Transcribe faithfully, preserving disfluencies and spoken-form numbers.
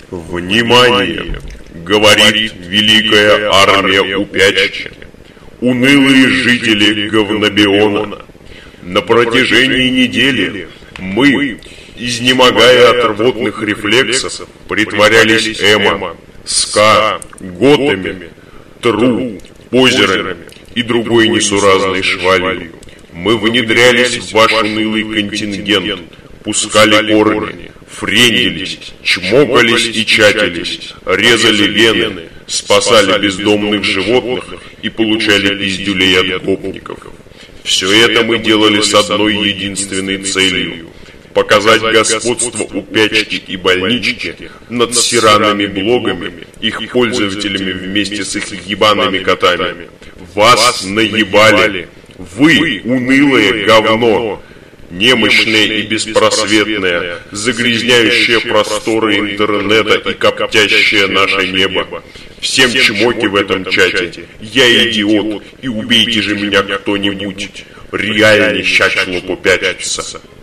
Внимание! Говорит великая армия Упячки, унылые жители Говнобиона. На протяжении недели мы, изнемогая от рвотных рефлексов, притворялись эмо, ска, готами, тру, позерами и другой несуразной швалью. Мы внедрялись в ваш унылый контингент, пускали корни, френились, чмокались и чатились, резали вены, спасали бездомных животных и получали пиздюлей от гопников. Все это мы делали с одной единственной целью – показать господство Упячки и Больнички над сиранными блогами, их пользователями вместе с их ебаными котами. Вас наебали! Вы, унылое говно! Немощное и беспросветное, загрязняющее просторы интернета и коптящее наше небо. Всем чмоки в этом чате. Я идиот, и убейте же меня кто-нибудь. Реально щачло попятится.